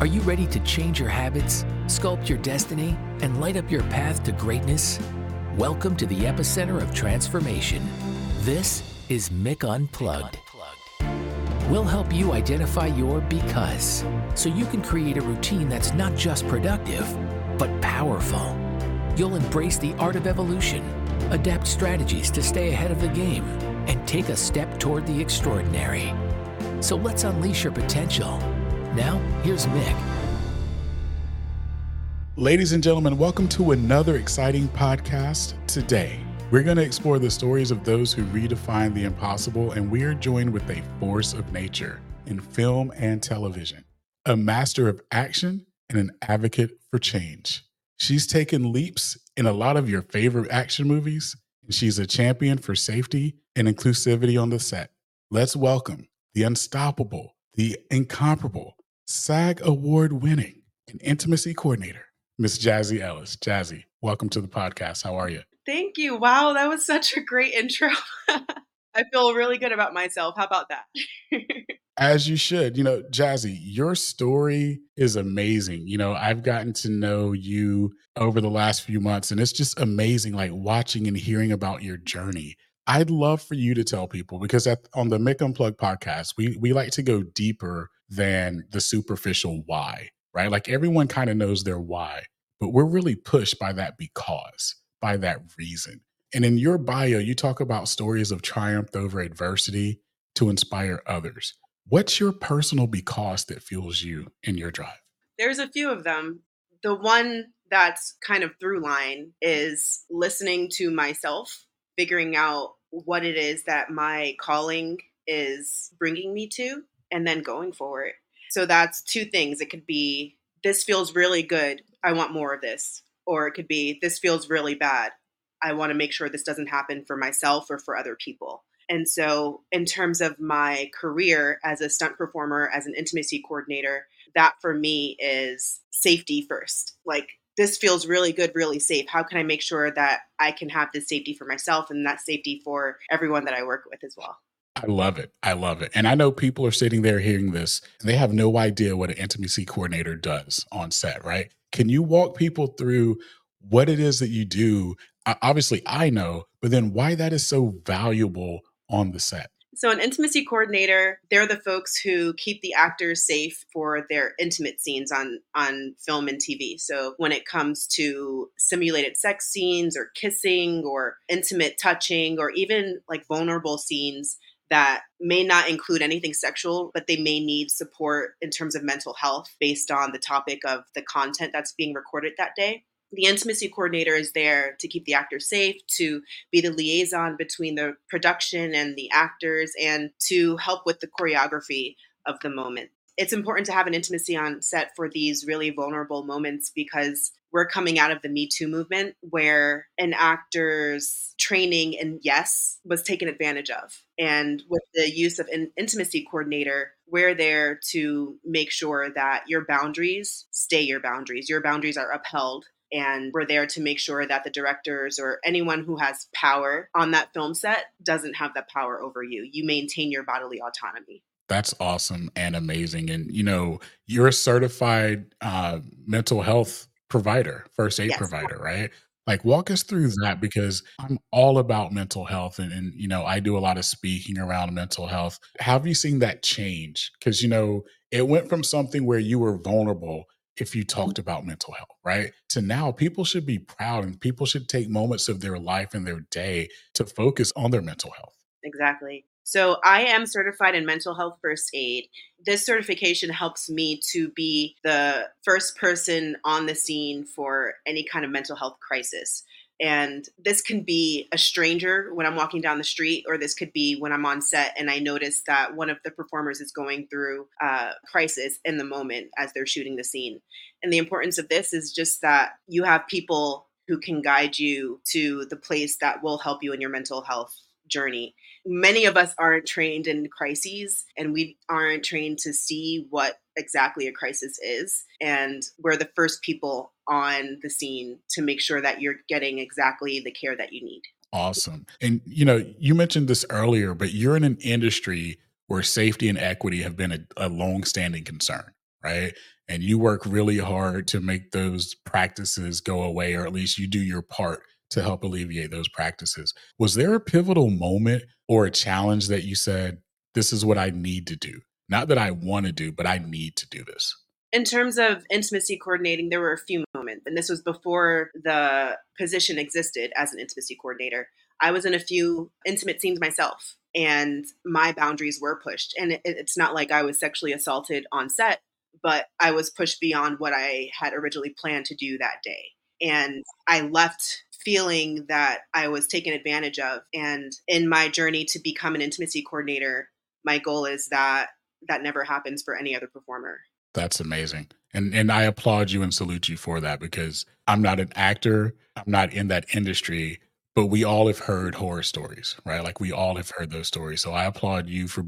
Are you ready to change your habits, sculpt your destiny, and light up your path to greatness? Welcome to the epicenter of transformation. This is Mick Unplugged. We'll help you identify your because, so you can create a routine that's not just productive, but powerful. You'll embrace the art of evolution, adapt strategies to stay ahead of the game, and take a step toward the extraordinary. So let's unleash your potential. Now, here's Mick. Ladies and gentlemen, welcome to another exciting podcast. Today, we're going to explore the stories of those who redefine the impossible, and we are joined with a force of nature in film and television, a master of action and an advocate for change. She's taken leaps in a lot of your favorite action movies, and she's a champion for safety and inclusivity on the set. Let's welcome the unstoppable, the incomparable, SAG Award-winning and intimacy coordinator, Miss Jazzy Ellis. Jazzy, welcome to the podcast. How are you? Thank you. Wow, that was such a great intro. I feel really good about myself. How about that? As you should. You know, Jazzy, your story is amazing. You know, I've gotten to know you over the last few months, and it's just amazing, like watching and hearing about your journey. I'd love for you to tell people, because on the Mick Unplugged podcast, we like to go deeper than the superficial why, right? Like everyone kind of knows their why, but we're really pushed by that because, by that reason. And in your bio, you talk about stories of triumph over adversity to inspire others. What's your personal because that fuels you in your drive? There's a few of them. The one that's kind of through line is listening to myself, figuring out what it is that my calling is bringing me to, and then going for it. So that's two things. It could be, this feels really good. I want more of this. Or it could be, this feels really bad. I want to make sure this doesn't happen for myself or for other people. And so in terms of my career as a stunt performer, as an intimacy coordinator, that for me is safety first. Like, this feels really good, really safe. How can I make sure that I can have this safety for myself and that safety for everyone that I work with as well? I love it. I love it. And I know people are sitting there hearing this and they have no idea what an intimacy coordinator does on set, right? Can you walk people through what it is that you do? Obviously, I know, but then why that is so valuable on the set. So an intimacy coordinator, they're the folks who keep the actors safe for their intimate scenes on film and TV. So when it comes to simulated sex scenes or kissing or intimate touching or even like vulnerable scenes that may not include anything sexual, but they may need support in terms of mental health based on the topic of the content that's being recorded that day. The intimacy coordinator is there to keep the actors safe, to be the liaison between the production and the actors, and to help with the choreography of the moment. It's important to have an intimacy on set for these really vulnerable moments because we're coming out of the Me Too movement where an actor's training and yes was taken advantage of. And with the use of an intimacy coordinator, we're there to make sure that your boundaries stay your boundaries. Your boundaries are upheld. And we're there to make sure that the directors or anyone who has power on that film set doesn't have that power over you. You maintain your bodily autonomy. That's awesome and amazing. And, you know, you're a certified mental health provider, first aid provider, right? Like, walk us through that, because I'm all about mental health and, you know, I do a lot of speaking around mental health. Have you seen that change? Because, you know, it went from something where you were vulnerable if you talked about mental health, right? To now people should be proud and people should take moments of their life and their day to focus on their mental health. Exactly. So I am certified in mental health first aid. This certification helps me to be the first person on the scene for any kind of mental health crisis. And this can be a stranger when I'm walking down the street, or this could be when I'm on set and I notice that one of the performers is going through a crisis in the moment as they're shooting the scene. And the importance of this is just that you have people who can guide you to the place that will help you in your mental health journey. Many of us aren't trained in crises, and we aren't trained to see what exactly a crisis is. And we're the first people on the scene to make sure that you're getting exactly the care that you need. Awesome. And, you know, you mentioned this earlier, but you're in an industry where safety and equity have been a long-standing concern, right? And you work really hard to make those practices go away, or at least you do your part to help alleviate those practices. Was there a pivotal moment or a challenge that you said, this is what I need to do? Not that I want to do, but I need to do this. In terms of intimacy coordinating, there were a few moments, and this was before the position existed as an intimacy coordinator. I was in a few intimate scenes myself, and my boundaries were pushed. And it's not like I was sexually assaulted on set, but I was pushed beyond what I had originally planned to do that day. And I left feeling that I was taken advantage of. And in my journey to become an intimacy coordinator, my goal is that that never happens for any other performer. That's amazing. And I applaud you and salute you for that, because I'm not an actor, I'm not in that industry, but we all have heard horror stories, right? Like we all have heard those stories. So I applaud you for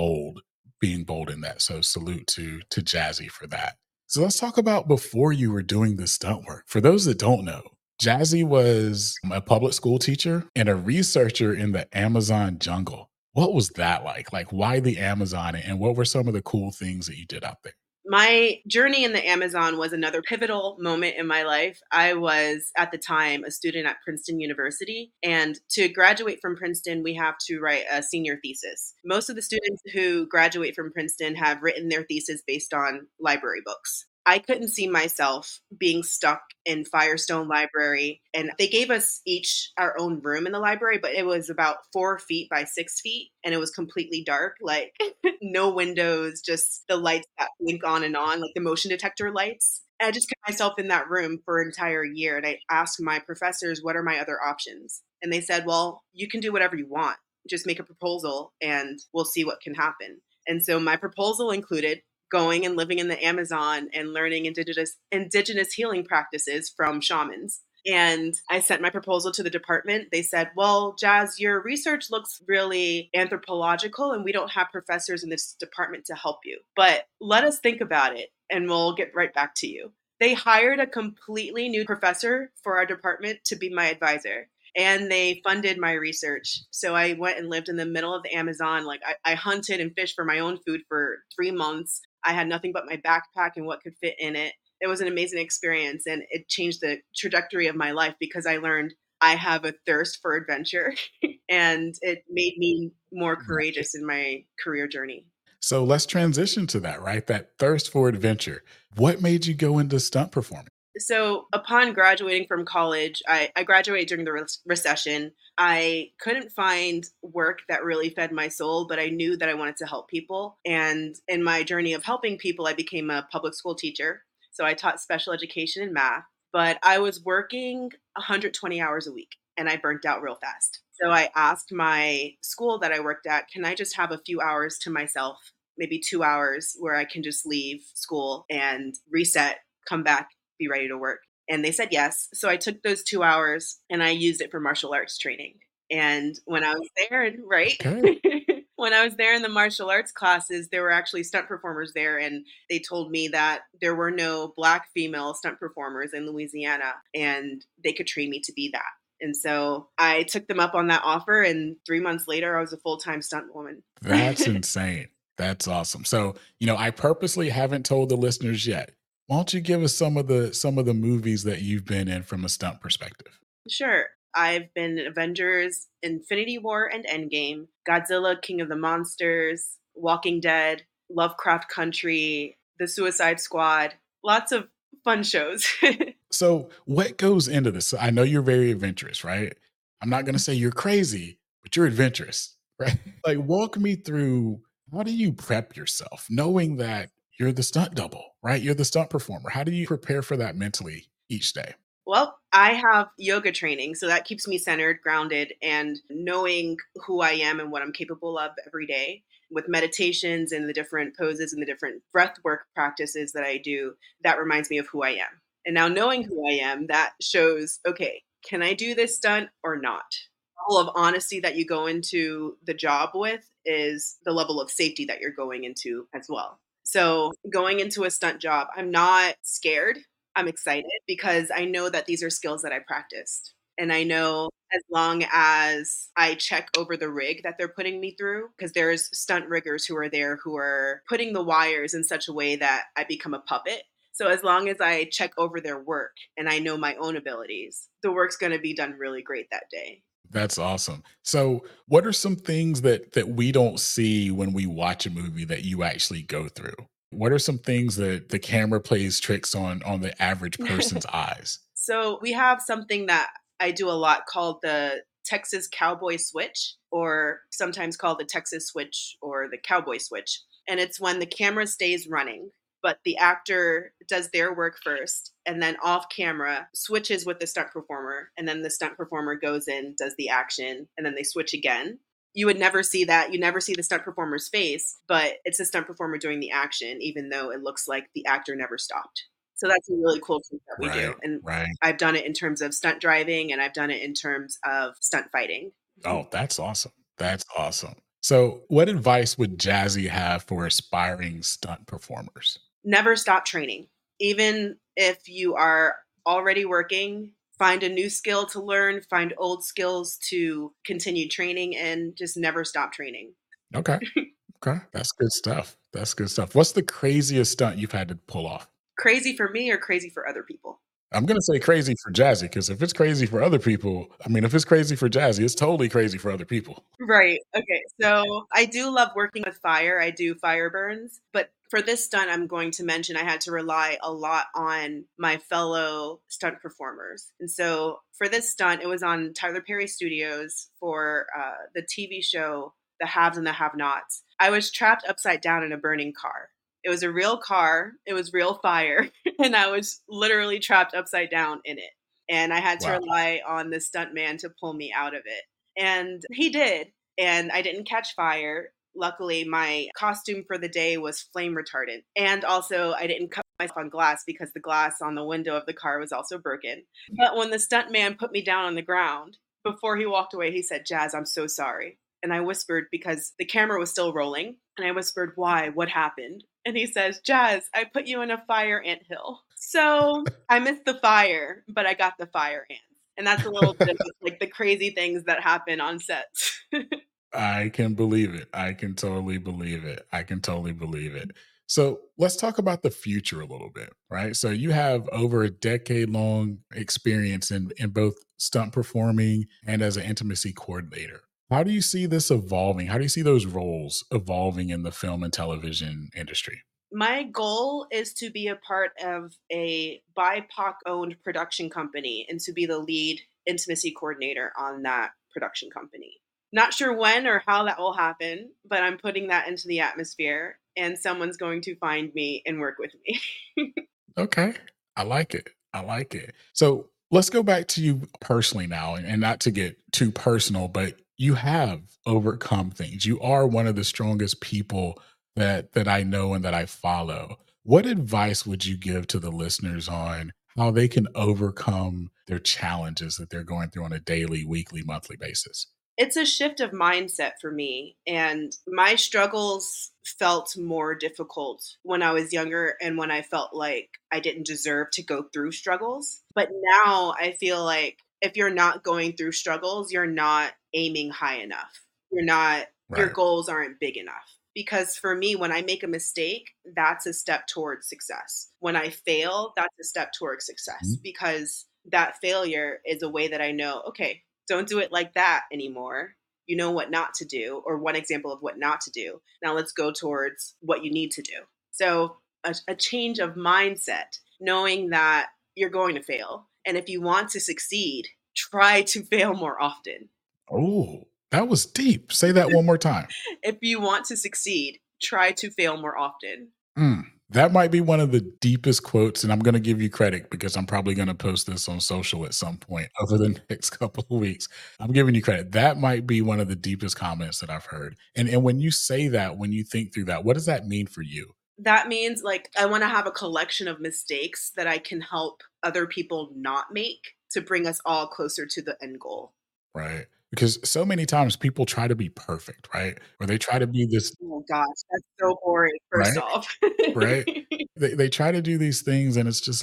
being bold in that. So salute to Jazzy for that. So let's talk about before you were doing the stunt work. For those that don't know, Jazzy was a public school teacher and a researcher in the Amazon jungle. What was that like? Like, why the Amazon, and what were some of the cool things that you did out there? My journey in the Amazon was another pivotal moment in my life. I was at the time a student at Princeton University, and to graduate from Princeton, we have to write a senior thesis. Most of the students who graduate from Princeton have written their thesis based on library books. I couldn't see myself being stuck in Firestone Library. And they gave us each our own room in the library, but it was about 4 feet by 6 feet. And it was completely dark, like no windows, just the lights that blink on and on, like the motion detector lights. And I just kept myself in that room for an entire year. And I asked my professors, what are my other options? And they said, well, you can do whatever you want. Just make a proposal and we'll see what can happen. And so my proposal included going and living in the Amazon and learning indigenous healing practices from shamans. And I sent my proposal to the department. They said, well, Jazz, your research looks really anthropological and we don't have professors in this department to help you. But let us think about it and we'll get right back to you. They hired a completely new professor for our department to be my advisor. And they funded my research. So I went and lived in the middle of the Amazon. Like I hunted and fished for my own food for 3 months. I had nothing but my backpack and what could fit in it. It was an amazing experience, and it changed the trajectory of my life because I learned I have a thirst for adventure and it made me more courageous in my career journey. So let's transition to that, right? That thirst for adventure. What made you go into stunt performing? So, upon graduating from college, I graduated during the recession. I couldn't find work that really fed my soul, but I knew that I wanted to help people. And in my journey of helping people, I became a public school teacher. So, I taught special education and math, but I was working 120 hours a week and I burnt out real fast. So, I asked my school that I worked at, can I just have a few hours to myself? Maybe 2 hours where I can just leave school and reset, come back, be ready to work. And they said yes. So I took those 2 hours and I used it for martial arts training. And when I was there, right? Okay. When I was there in the martial arts classes, there were actually stunt performers there. And they told me that there were no Black female stunt performers in Louisiana and they could train me to be that. And so I took them up on that offer. And 3 months later, I was a full-time stunt woman. That's insane. That's awesome. So, I purposely haven't told the listeners yet. Why don't you give us some of the movies that you've been in from a stunt perspective? Sure. I've been in Avengers, Infinity War and Endgame, Godzilla, King of the Monsters, Walking Dead, Lovecraft Country, The Suicide Squad. Lots of fun shows. So, what goes into this? So I know you're very adventurous, right? I'm not going to say you're crazy, but you're adventurous, right? Like, walk me through, how do you prep yourself knowing that you're the stunt double, right? You're the stunt performer. How do you prepare for that mentally each day? Well, I have yoga training, so that keeps me centered, grounded, and knowing who I am and what I'm capable of every day. With meditations and the different poses and the different breath work practices that I do, that reminds me of who I am. And now knowing who I am, that shows, okay, can I do this stunt or not? The level of honesty that you go into the job with is the level of safety that you're going into as well. So going into a stunt job, I'm not scared. I'm excited because I know that these are skills that I practiced. And I know as long as I check over the rig that they're putting me through, because there's stunt riggers who are there who are putting the wires in such a way that I become a puppet. So as long as I check over their work and I know my own abilities, the work's going to be done really great that day. That's awesome. So, what are some things that we don't see when we watch a movie that you actually go through? What are some things that the camera plays tricks on the average person's eyes? So we have something that I do a lot called the Texas Cowboy Switch, or sometimes called the Texas Switch or the Cowboy Switch. And it's when the camera stays running, but the actor does their work first and then off camera switches with the stunt performer. And then the stunt performer goes in, does the action, and then they switch again. You would never see that. You never see the stunt performer's face, but it's the stunt performer doing the action, even though it looks like the actor never stopped. So that's a really cool thing that we do. Right, And right. I've done it in terms of stunt driving and I've done it in terms of stunt fighting. Oh, that's awesome. That's awesome. So, what advice would Jazzy have for aspiring stunt performers? Never stop training. Even if you are already working, find a new skill to learn, find old skills to continue training, and just never stop training. Okay. Okay. That's good stuff. That's good stuff. What's the craziest stunt you've had to pull off? Crazy for me or crazy for other people? I'm gonna say crazy for Jazzy, because if it's crazy for other people, I mean, if it's crazy for Jazzy, it's totally crazy for other people. Right. Okay. So I do love working with fire. I do fire burns. But for this stunt, I'm going to mention I had to rely a lot on my fellow stunt performers. And so for this stunt, it was on Tyler Perry Studios for the TV show The Haves and the Have Nots. I was trapped upside down in a burning car. It was a real car, it was real fire, and I was literally trapped upside down in it. And I had to Wow. rely on the stunt man to pull me out of it. And he did. And I didn't catch fire. Luckily, my costume for the day was flame retardant. And also, I didn't cut myself on glass because the glass on the window of the car was also broken. But when the stunt man put me down on the ground, before he walked away, he said, "Jazz, I'm so sorry." And I whispered because the camera was still rolling. And I whispered, "Why? What happened?" And he says, "Jazz, I put you in a fire anthill." So I missed the fire, but I got the fire ants. And that's a little bit of like the crazy things that happen on sets. I can believe it. I can totally believe it. I can totally believe it. So let's talk about the future a little bit, right? So you have over a decade long experience in both stunt performing and as an intimacy coordinator. How do you see this evolving? How do you see those roles evolving in the film and television industry? My goal is to be a part of a BIPOC owned production company and to be the lead intimacy coordinator on that production company. Not sure when or how that will happen, but I'm putting that into the atmosphere and someone's going to find me and work with me. Okay. I like it. I like it. So let's go back to you personally now, and not to get too personal, but you have overcome things. You are one of the strongest people that I know and that I follow. What advice would you give to the listeners on how they can overcome their challenges that they're going through on a daily, weekly, monthly basis? It's a shift of mindset for me. And my struggles felt more difficult when I was younger and when I felt like I didn't deserve to go through struggles. But now I feel like if you're not going through struggles, you're not aiming high enough. Your Right. goals aren't big enough. Because for me, when I make a mistake, that's a step towards success. When I fail, that's a step towards success Mhm. because that failure is a way that I know, okay, don't do it like that anymore. You know what not to do, or one example of what not to do. Now let's go towards what you need to do. So, a change of mindset, knowing that you're going to fail. And if you want to succeed, try to fail more often. Oh, that was deep. Say that one more time. If you want to succeed, try to fail more often. That might be one of the deepest quotes, and I'm going to give you credit because I'm probably going to post this on social at some point over the next couple of weeks. I'm giving you credit. That might be one of the deepest comments that I've heard. And when you say that, when you think through that, what does that mean for you? That means like I want to have a collection of mistakes that I can help other people not make to bring us all closer to the end goal. Right? Because so many times people try to be perfect, right? Or they try to be this, Oh gosh, that's so boring, first right? off. Right? They try to do these things, and it's just like,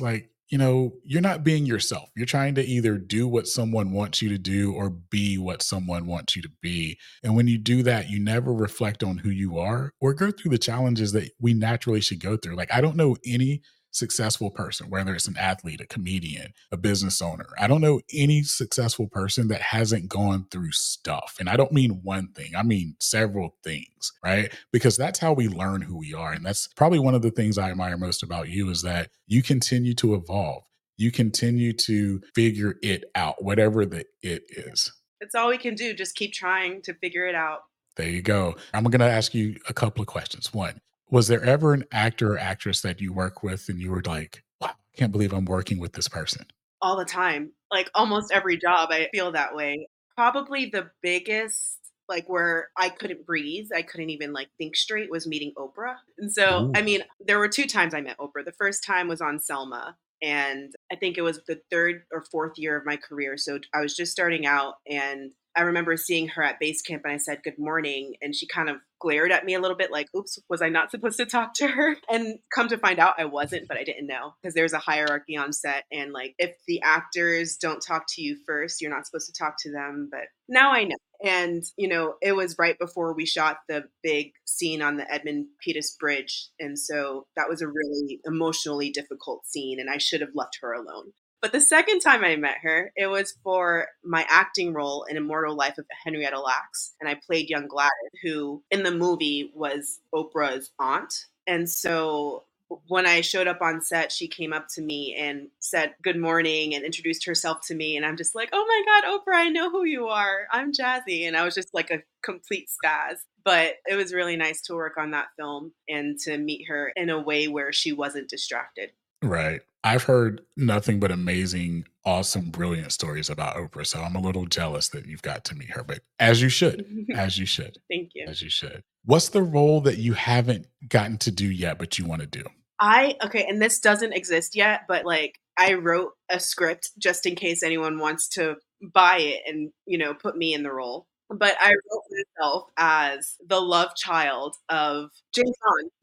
you're not being yourself. You're trying to either do what someone wants you to do or be what someone wants you to be. And when you do that, you never reflect on who you are or go through the challenges that we naturally should go through. Like, I don't know any successful person, whether it's an athlete, a comedian, a business owner. I don't know any successful person that hasn't gone through stuff. And I don't mean one thing, I mean several things, right? Because that's how we learn who we are. And that's probably one of the things I admire most about you is that you continue to evolve. You continue to figure it out, whatever the it is. It's all we can do. Just keep trying to figure it out. There you go. I'm going to ask you a couple of questions. One, was there ever an actor or actress that you work with and you were like, wow, I can't believe I'm working with this person? All the time. Like almost every job, I feel that way. Probably the biggest, like where I couldn't breathe, I couldn't even like think straight, was meeting Oprah. And so, Ooh. I mean, there were 2 times I met Oprah. The first time was on Selma. And I think it was the 3rd or 4th year of my career. So I was just starting out, and I remember seeing her at base camp and I said, good morning. And she kind of glared at me a little bit like, oops, was I not supposed to talk to her? And come to find out I wasn't, but I didn't know because there's a hierarchy on set. And like, if the actors don't talk to you first, you're not supposed to talk to them. But now I know. And, it was right before we shot the big scene on the Edmund Pettus Bridge. And so that was a really emotionally difficult scene, and I should have left her alone. But the second time I met her, it was for my acting role in Immortal Life of Henrietta Lacks. And I played young Gladys, who in the movie was Oprah's aunt. And so when I showed up on set, she came up to me and said, good morning, and introduced herself to me. And I'm just like, oh my God, Oprah, I know who you are. I'm Jazzy. And I was just like a complete spaz. But it was really nice to work on that film and to meet her in a way where she wasn't distracted. Right. I've heard nothing but amazing, awesome, brilliant stories about Oprah. So I'm a little jealous that you've got to meet her, but as you should, as you should. Thank you. As you should. What's the role that you haven't gotten to do yet, but you want to do? Okay, and this doesn't exist yet, but like I wrote a script just in case anyone wants to buy it and, put me in the role. But I wrote myself as the love child of James Bond.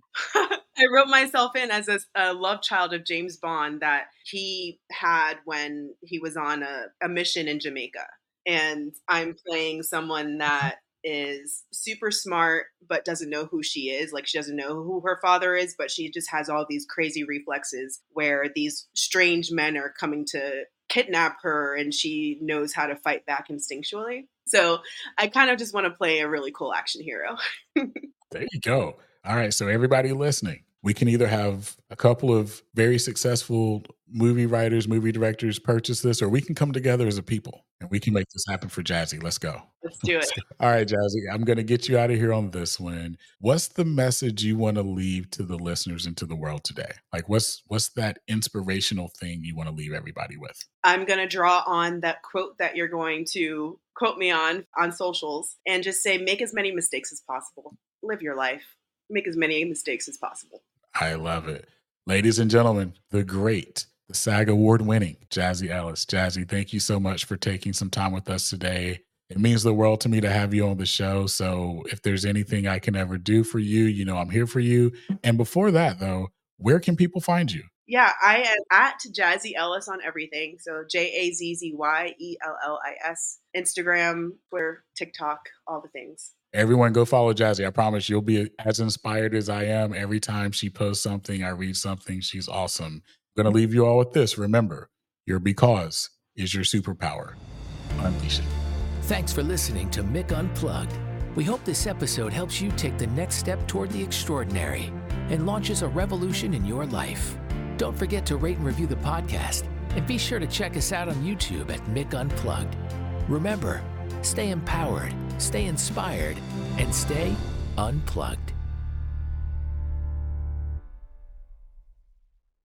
I wrote myself in as a love child of James Bond that he had when he was on a mission in Jamaica. And I'm playing someone that is super smart, but doesn't know who she is. Like, she doesn't know who her father is, but she just has all these crazy reflexes where these strange men are coming to kidnap her, and she knows how to fight back instinctually. So I kind of just want to play a really cool action hero. There you go. All right. So everybody listening, we can either have a couple of very successful movie writers, movie directors purchase this, or we can come together as a people and we can make this happen for Jazzy. Let's go. Let's do it. All right, Jazzy, I'm going to get you out of here on this one. What's the message you want to leave to the listeners and to the world today? Like, what's that inspirational thing you want to leave everybody with? I'm going to draw on that quote that you're going to quote me on socials and just say, make as many mistakes as possible. Live your life. Make as many mistakes as possible. I love it. Ladies and gentlemen, the great, the SAG award-winning Jazzy Ellis. Jazzy, thank you so much for taking some time with us today. It means the world to me to have you on the show. So if there's anything I can ever do for you, I'm here for you. And before that, though, where can people find you? Yeah, I am at Jazzy Ellis on everything. So JAZZYELLIS, Instagram, Twitter, TikTok, all the things. Everyone go follow Jazzy. I promise you'll be as inspired as I am. Every time she posts something, I read something. She's awesome. I'm going to leave you all with this. Remember, your because is your superpower. Unleash it. Thanks for listening to Mick Unplugged. We hope this episode helps you take the next step toward the extraordinary and launches a revolution in your life. Don't forget to rate and review the podcast, and be sure to check us out on YouTube at Mick Unplugged. Remember, stay empowered, stay inspired, and stay unplugged.